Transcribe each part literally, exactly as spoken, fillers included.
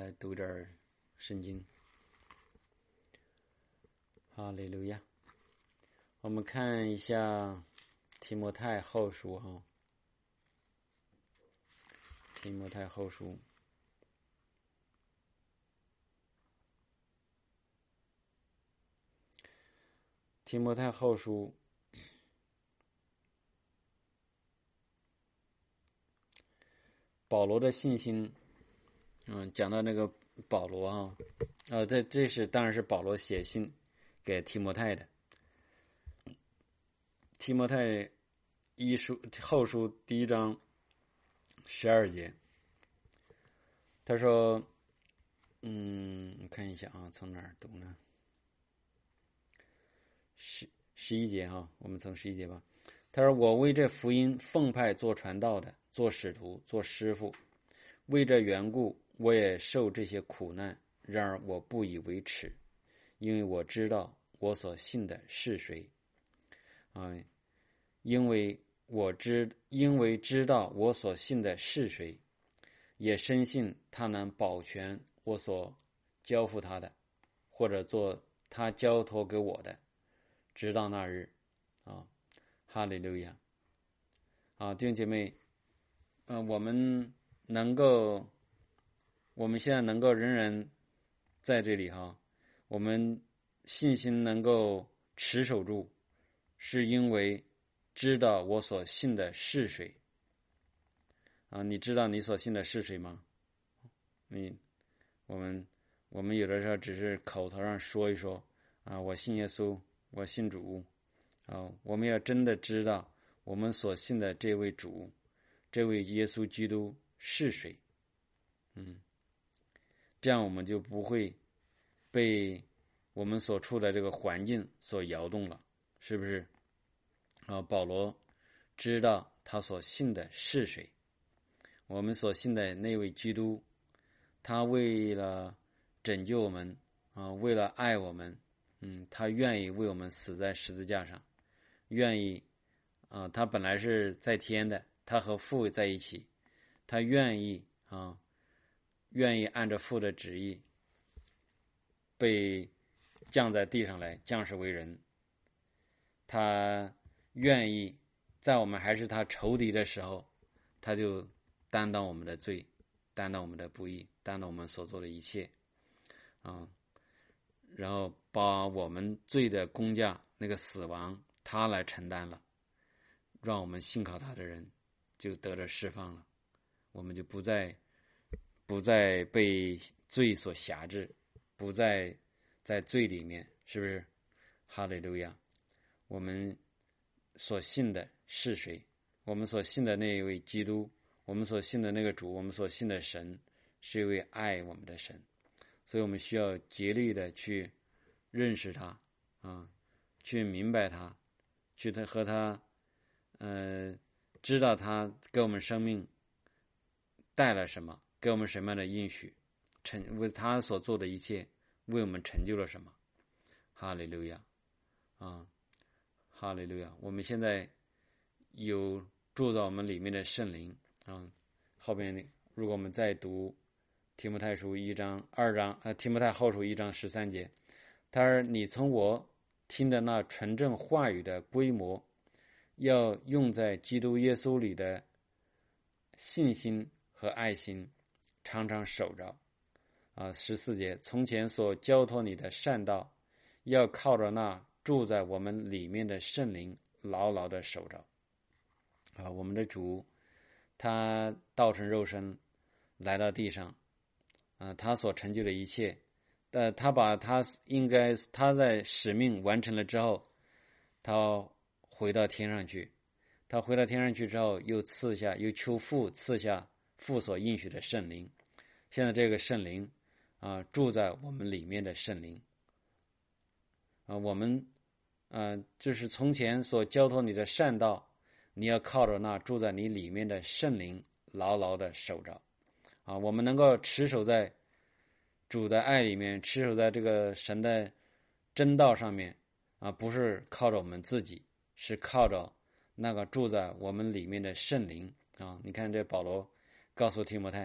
来读点圣经。哈利路亚。我们看一下提摩太后书哈，提摩太后书提摩太后书保罗的信心，嗯，讲到那个保罗啊，呃，这这是当然是保罗写信给提摩太的。提摩太一书后书第一章十二节，他说，嗯，我看一下啊，从哪儿读呢？十十一节哈，我们从十一节吧。他说：“我为这福音奉派做传道的，做使徒，做师傅，为这缘故，我也受这些苦难。然而我不以为耻，因为我知道我所信的是谁。啊，因为我知，因为知道我所信的是谁，也深信他能保全我所交付他的，或者做他交托给我的，直到那日。”啊，哈利路亚！啊，弟兄姐妹，呃，我们能够，我们现在能够仍然在这里哈，我们信心能够持守住，是因为知道我所信的是谁。啊，你知道你所信的是谁吗？你，我们，我们有的时候只是口头上说一说，啊，我信耶稣，我信主。啊，我们要真的知道我们所信的这位主，这位耶稣基督是谁。嗯，这样我们就不会被我们所处的这个环境所摇动了，是不是？啊，保罗知道他所信的是谁，我们所信的那位基督，他为了拯救我们啊，为了爱我们，嗯，他愿意为我们死在十字架上。愿意啊、呃，他本来是在天的，他和父在一起，他愿意啊，愿意按照父的旨意被降在地上来，降世为人。他愿意在我们还是他仇敌的时候，他就担当我们的罪，担当我们的不义，担当我们所做的一切啊，然后把我们罪的工价那个死亡他来承担了，让我们信靠他的人就得着释放了，我们就不再不再被罪所辖制，不再在罪里面，是不是？哈利路亚！我们所信的是谁？我们所信的那一位基督，我们所信的那个主，我们所信的神是一位爱我们的神，所以我们需要竭力的去认识他啊，去明白他，去他和他，呃，知道他给我们生命带来什么，给我们什么样的应许，成为他所做的一切，为我们成就了什么。哈利路亚，啊，哈利路亚！我们现在有住在我们里面的圣灵啊。后边如果我们再读提摩太书一章、二章，呃，提摩太后书一章十三节，他说：“你从我听的那纯正话语的规模，要用在基督耶稣里的信心和爱心，常常守着。”啊，十四节，从前所交托你的善道，要靠着那住在我们里面的圣灵，牢牢的守着。啊，我们的主，他道成肉身来到地上，啊，他所成就的一切。呃，他把他应该他在使命完成了之后，他回到天上去。他回到天上去之后，又赐下，又求父赐下父所应许的圣灵。现在这个圣灵啊，住在我们里面的圣灵啊，我们呃，就是从前所交托你的善道，你要靠着那住在你里面的圣灵，牢牢的守着啊。我们能够持守在主的爱里面，持守在这个神的真道上面啊，不是靠着我们自己，是靠着那个住在我们里面的圣灵啊。你看这保罗告诉提摩太，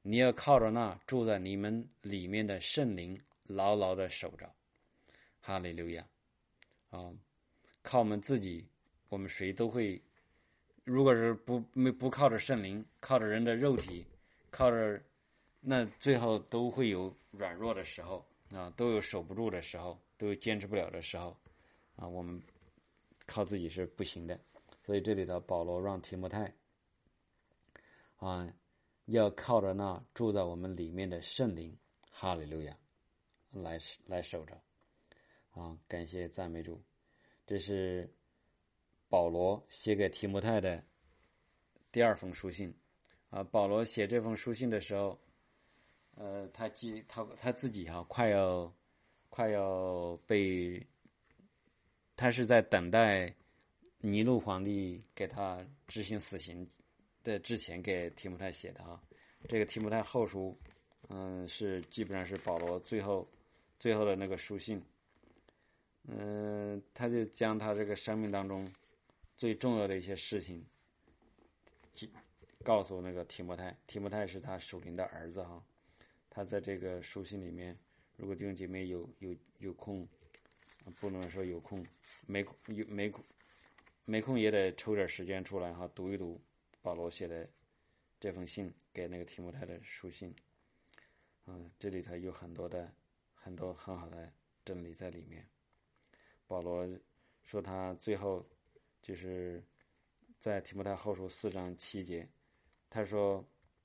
你要靠着那住在你们里面的圣灵牢牢的守着。哈利路亚！啊，靠我们自己，我们谁都会，如果是不没不靠着圣灵，靠着人的肉体，靠着，那最后都会有软弱的时候啊，都有守不住的时候，都有坚持不了的时候啊，我们靠自己是不行的。所以这里头保罗让提摩太啊，要靠着那住在我们里面的圣灵，哈利路亚，来来守着啊！感谢赞美主。这是保罗写给提摩太的第二封书信啊。保罗写这封书信的时候，呃，他记他他自己哈、啊，快要快要被，他是在等待尼禄皇帝给他执行死刑的之前给提摩太写的哈。这个提摩太后书，嗯，是基本上是保罗最后最后的那个书信。嗯，他就将他这个生命当中最重要的一些事情告诉那个提摩太。提摩太是他属灵的儿子哈。他在这个书信里面，如果弟兄姐妹有有有空，不能说有空，没有没空没空也得抽点时间出来哈，读一读保罗写的这封信给那个提摩太的书信。嗯，这里头有很多的很多很好的真理在里面。保罗说他最后就是在提摩太后书四章七节，他说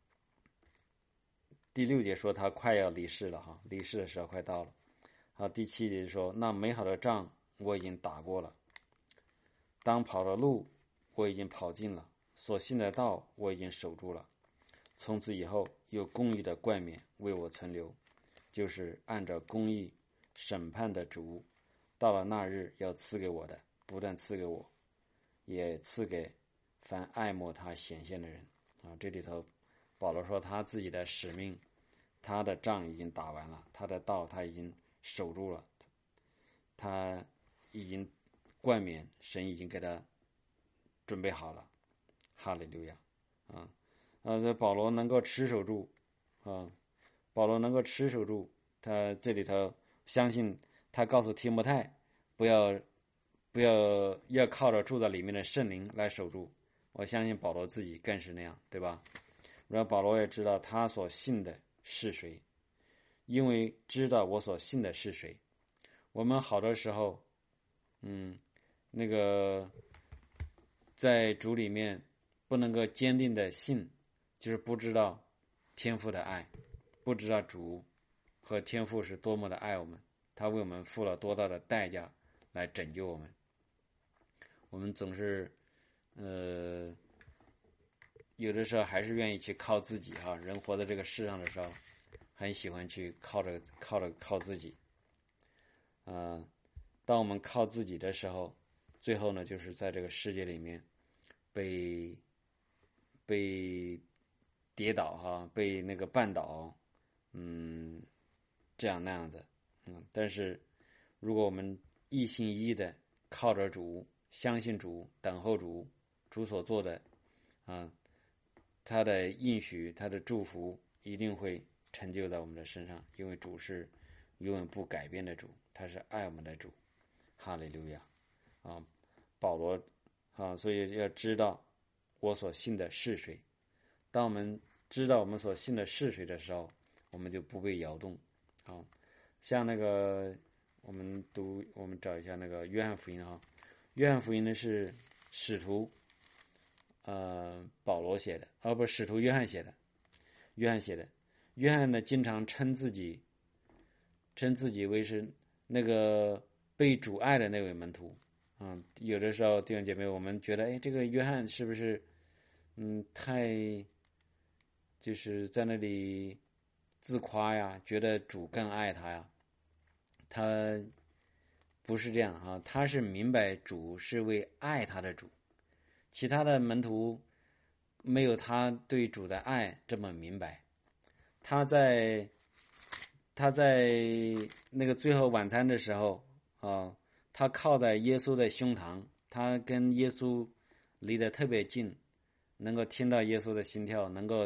第六节说他快要离世了哈，离世的时候快到了。好，第七节说那美好的仗我已经打过了，当跑的路我已经跑尽了，所信的道我已经守住了。从此以后有公义的冠冕为我存留，就是按照公义审判的主到了那日要赐给我的，不但赐给我，也赐给凡爱慕他显现的人啊。这里头保罗说他自己的使命，他的仗已经打完了，他的道他已经守住了，他已经冠冕神已经给他准备好了。哈利路亚啊！啊，这保罗能够持守住啊，保罗能够持守住，他这里头相信他告诉提摩太不要不要要靠着住在里面的圣灵来守住。我相信保罗自己更是那样，对吧？然后保罗也知道他所信的是谁，因为知道我所信的是谁。我们好多时候嗯那个在主里面不能够坚定的信，就是不知道天父的爱，不知道主和天父是多么的爱我们，他为我们付了多大的代价来拯救我们。我们总是呃有的时候还是愿意去靠自己哈，人活在这个世上的时候很喜欢去靠着靠着靠自己啊、呃。当我们靠自己的时候，最后呢就是在这个世界里面被被跌倒哈，被那个绊倒，嗯，这样那样的，嗯，但是如果我们一心一意的靠着主，相信主，等候主，主所做的，啊，他的应许，他的祝福一定会成就在我们的身上，因为主是永远不改变的主，他是爱我们的主。哈利路亚啊！保罗啊，所以要知道我所信的是谁。当我们知道我们所信的是谁的时候，我们就不被摇动啊。像那个我们读，我们找一下那个约翰福音啊。约翰福音呢是使徒呃保罗写的，哦不，使徒约翰写的。约翰写的，约翰呢经常称自己称自己为是那个被主爱的那位门徒。嗯，有的时候弟兄姐妹，我们觉得，哎，这个约翰是不是，嗯，太，就是在那里自夸呀，觉得主更爱他呀？他不是这样哈，他是明白主是为爱他的主，其他的门徒没有他对主的爱这么明白。他在他在那个最后晚餐的时候啊。他靠在耶稣的胸膛，他跟耶稣离得特别近，能够听到耶稣的心跳，能够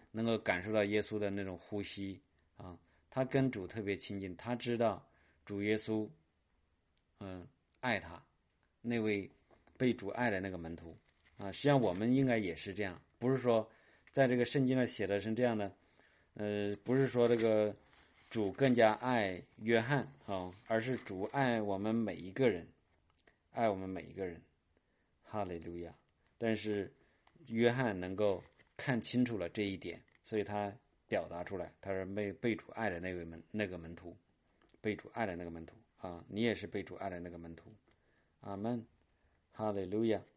能够感受到耶稣的那种呼吸啊，他跟主特别亲近，他知道主耶稣嗯爱他，那位被主爱的那个门徒啊。实际上我们应该也是这样，不是说在这个圣经上写的是这样的，呃，不是说这个主更加爱约翰啊，而是主爱我们每一个人，爱我们每一个人，哈利路亚。但是约翰能够看清楚了这一点，所以他表达出来，他是被被主爱的那位门那个门徒，被主爱的那个门徒啊，你也是被主爱的那个门徒，阿门，哈利路亚。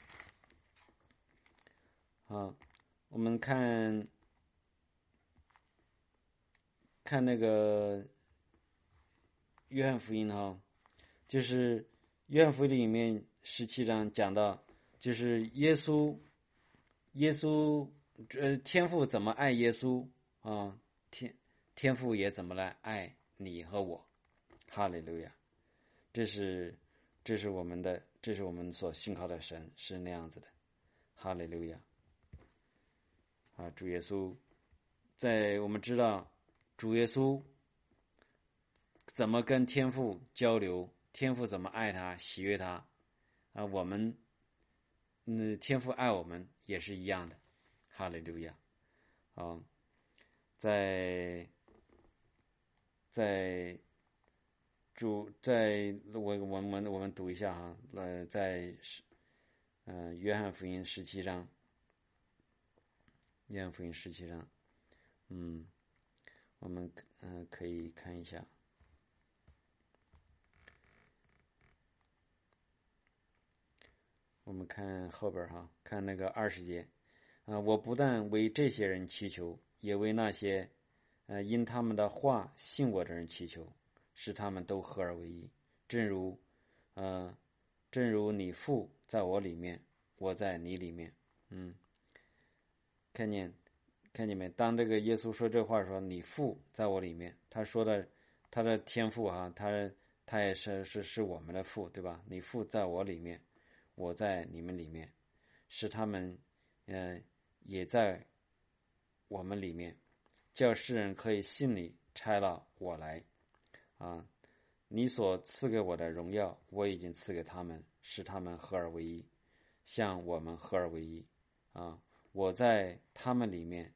啊，我们看看那个约翰福音哈，就是约翰福音里面十七章讲到，就是耶稣。耶稣，呃，天父怎么爱耶稣啊？天天父也怎么来爱你和我，哈利路亚！这是这是我们的，这是我们所信靠的神是那样子的，哈利路亚！啊，主耶稣，在我们知道主耶稣怎么跟天父交流，天父怎么爱他、喜悦他啊，我们嗯，天父爱我们也是一样的，哈利路亚！啊，在在主在我我们我们读一下哈，呃，在嗯、呃、约翰福音十七章，约翰福音十七章，嗯，我们嗯、呃、可以看一下。我们看后边哈，看那个二十节，啊、呃，我不但为这些人祈求，也为那些，呃，因他们的话信我的人祈求，使他们都合而为一，正如，呃，正如你父在我里面，我在你里面，嗯，看见，看见没？当这个耶稣说这话说你父在我里面，他说的他的天父哈，他他也是是是我们的父，对吧？你父在我里面。我在你们里面，使他们，嗯、呃，也在我们里面，叫世人可以信你差了我来，啊，你所赐给我的荣耀，我已经赐给他们，使他们合而为一，像我们合而为一，啊，我在他们里面，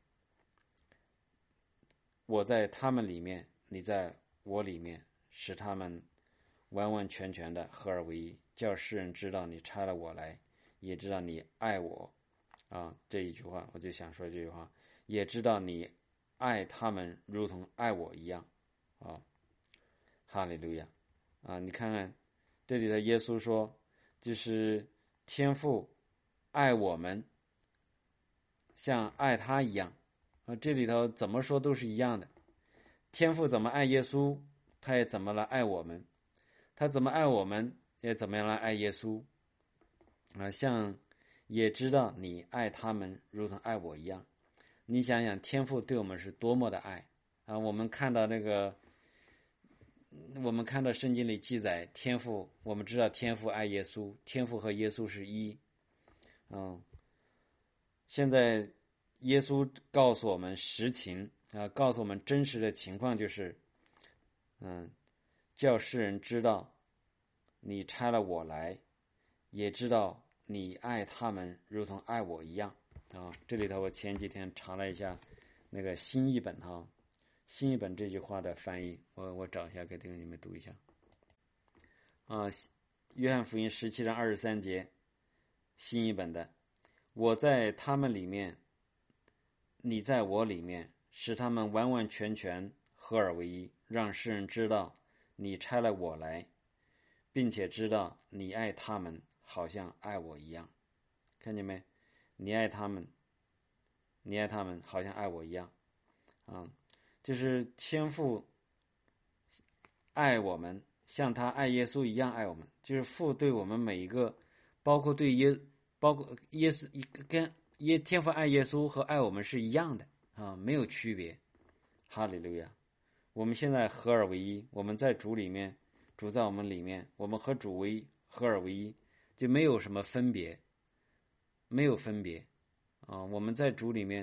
我在他们里面，你在我里面，使他们完完全全的合而为一。叫世人知道你差了我来，也知道你爱我，啊，这一句话我就想说这句话，也知道你爱他们如同爱我一样，啊，哈利路亚，啊，你看看这里的耶稣说，就是天父爱我们，像爱他一样，啊，这里头怎么说都是一样的，天父怎么爱耶稣，他也怎么来爱我们，他怎么爱我们。也怎么样来爱耶稣啊？像也知道你爱他们如同爱我一样。你想想，天父对我们是多么的爱啊！我们看到那个，我们看到圣经里记载，天父，我们知道天父爱耶稣，天父和耶稣是一。嗯，现在耶稣告诉我们实情啊，告诉我们真实的情况就是，嗯，叫世人知道。你差了我来，也知道你爱他们如同爱我一样啊！这里头我前几天查了一下那个新译本哈，新译本这句话的翻译，我我找一下给弟兄你们读一下啊。约翰福音十七章二十三节，新译本的，我在他们里面，你在我里面，使他们完完全全合而为一，让世人知道你差了我来。并且知道你爱他们好像爱我一样，看见没？你爱他们，你爱他们好像爱我一样，啊，就是天父爱我们，像他爱耶稣一样爱我们，就是父对我们每一个，包括对耶，包括耶稣跟耶天父爱耶稣和爱我们是一样的啊，没有区别。哈利路亚！我们现在合而为一，我们在主里面。主在我们里面，我们和主为一，合而为一，就没有什么分别，没有分别啊！我们在主里面，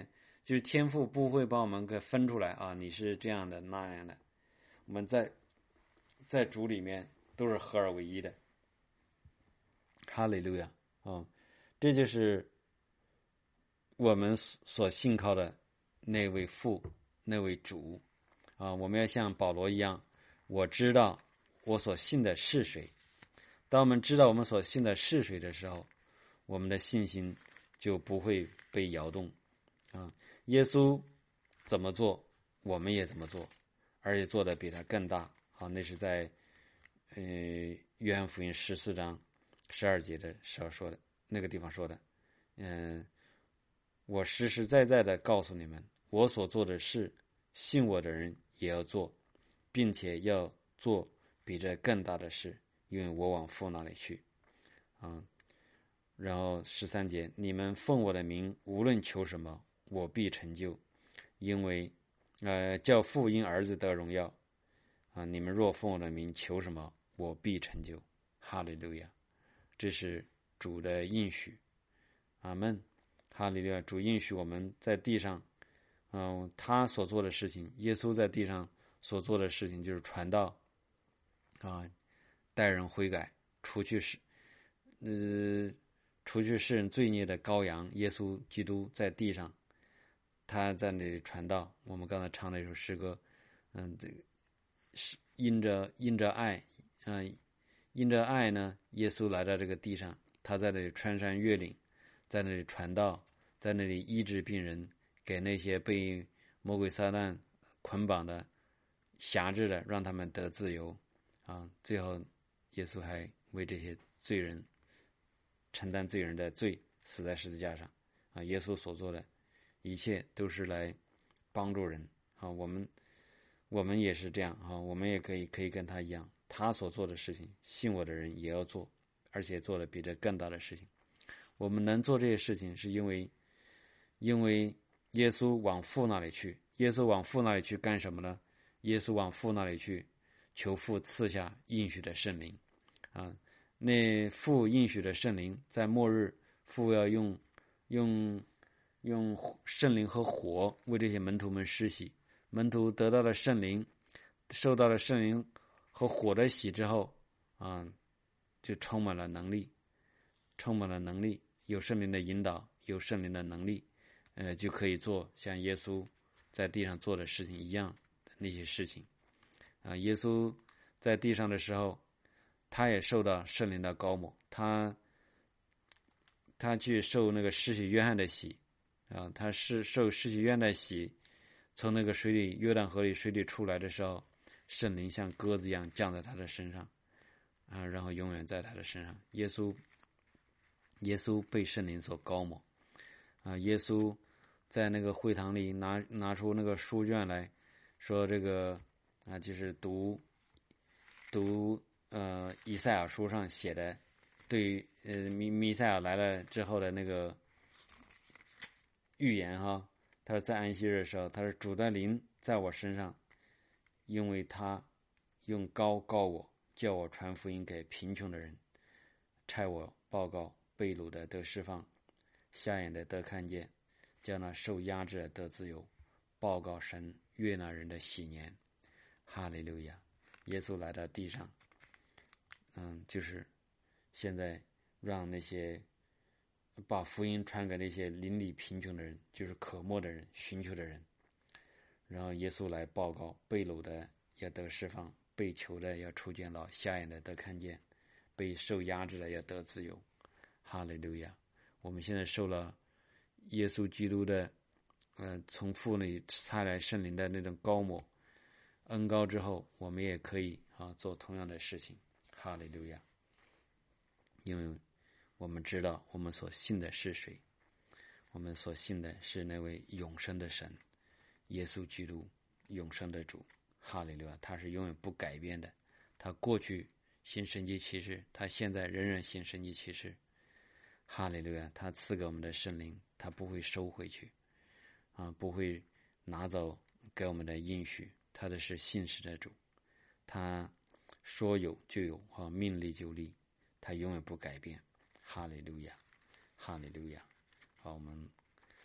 就是天父不会把我们给分出来啊，你是这样的那样的，我们在在主里面都是合而为一的。哈利路亚啊！这就是我们所信靠的那位父，那位主啊！我们要像保罗一样，我知道我所信的是谁。当我们知道我们所信的是谁的时候，我们的信心就不会被摇动啊！耶稣怎么做，我们也怎么做，而且做的比他更大啊！那是在呃约翰福音十四章十二节的时候说的，那个地方说的，嗯，我实实在在的告诉你们，我所做的事，信我的人也要做，并且要做比这更大的事，因为我往父那里去啊。然后十三节，你们奉我的名无论求什么，我必成就，因为呃叫父因儿子得荣耀啊。你们若奉我的名求什么，我必成就。哈利路亚！这是主的应许，阿们。哈利路亚！主应许我们在地上，嗯、呃，他所做的事情，耶稣在地上所做的事情就是传道，啊，带人悔改，除去世，呃，除去世人罪孽的羔羊，耶稣基督在地上，他在那里传道。我们刚才唱了一首诗歌，嗯，这个是因着因着爱，嗯、呃，因着爱呢，耶稣来到这个地上，他在那里穿山越岭，在那里传道，在那里医治病人，给那些被魔鬼撒旦捆绑的、辖制的，让他们得自由。啊，最后耶稣还为这些罪人承担罪人的罪，死在十字架上。啊，耶稣所做的一切都是来帮助人。啊，我们我们也是这样啊，我们也可以可以跟他一样，他所做的事情，信我的人也要做，而且做的比这更大的事情。我们能做这些事情，是因为因为耶稣往父那里去。耶稣往父那里去干什么呢？耶稣往父那里去，求父赐下应许的圣灵啊。那父应许的圣灵，在末日，父要用用用圣灵和火为这些门徒们施洗。门徒得到了圣灵，受到了圣灵和火的洗之后啊，就充满了能力，充满了能力，有圣灵的引导，有圣灵的能力，呃，就可以做像耶稣在地上做的事情一样的那些事情啊。耶稣在地上的时候，他也受到圣灵的膏抹，他他去受那个施洗约翰的洗啊，他是受施洗约翰的洗，从那个水里约旦河里水里出来的时候，圣灵像鸽子一样降在他的身上啊，然后永远在他的身上。耶稣耶稣被圣灵所膏抹啊，耶稣在那个会堂里拿拿出那个书卷来说，这个啊就是读读呃以赛亚书上写的，对于呃弥弥赛亚来了之后的那个预言哈。他说在安息日的时候，他说主的灵在我身上，因为他用膏膏我，叫我传福音给贫穷的人，差我报告被掳的得释放，瞎眼的得看见，叫那受压制的得自由，报告神悦纳人的喜年。哈利路亚！耶稣来到地上，嗯，就是现在让那些把福音传给那些邻里贫穷的人，就是渴慕的人、寻求的人。然后耶稣来报告，被掳的要得释放，被囚的要出监牢，瞎眼的得看见，被受压制的要得自由。哈利路亚！我们现在受了耶稣基督的，呃，从父那里差来圣灵的那种膏抹、恩膏之后，我们也可以啊做同样的事情。哈利路亚！因为我们知道我们所信的是谁，我们所信的是那位永生的神，耶稣基督，永生的主。哈利路亚！他是永远不改变的，他过去行神迹奇事，他现在仍然行神迹奇事。哈利路亚！他赐给我们的圣灵，他不会收回去啊，不会拿走给我们的应许。他的是信实的主，他说有就有啊，命立就立，他永远不改变。哈利路亚，哈利路亚！好，我们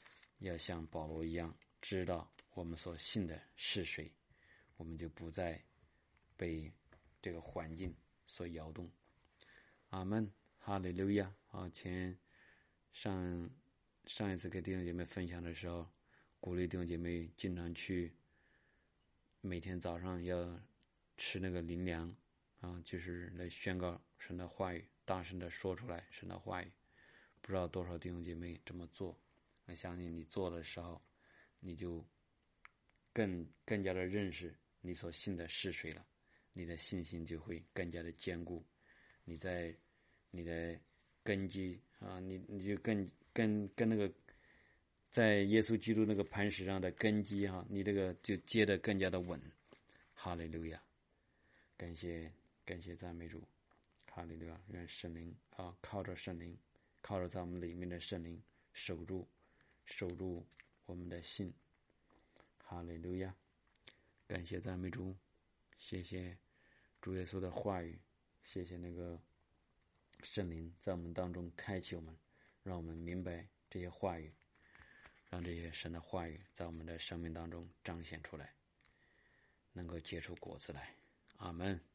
要像保罗一样知道我们所信的是谁，我们就不再被这个环境所摇动。阿们，哈利路亚。啊，前上上一次给弟兄姐妹分享的时候，鼓励弟兄姐妹经常去每天早上要吃那个灵粮啊，就是来宣告神的话语，大声的说出来神的话语。不知道多少弟兄姐妹这么做，我相信你做的时候，你就更更加的认识你所信的是谁了，你的信心就会更加的坚固，你在你的根基啊，你你就更更跟那个在耶稣基督那个磐石上的根基哈、啊，你这个就接得更加的稳。哈利路亚，感谢感谢赞美主，哈利路亚，愿圣灵啊，靠着圣灵，靠着在我们里面的圣灵守住守住我们的心。哈利路亚，感谢赞美主，谢谢主耶稣的话语，谢谢那个圣灵在我们当中开启我们，让我们明白这些话语，让这些神的话语在我们的生命当中彰显出来，能够结出果子来。阿们。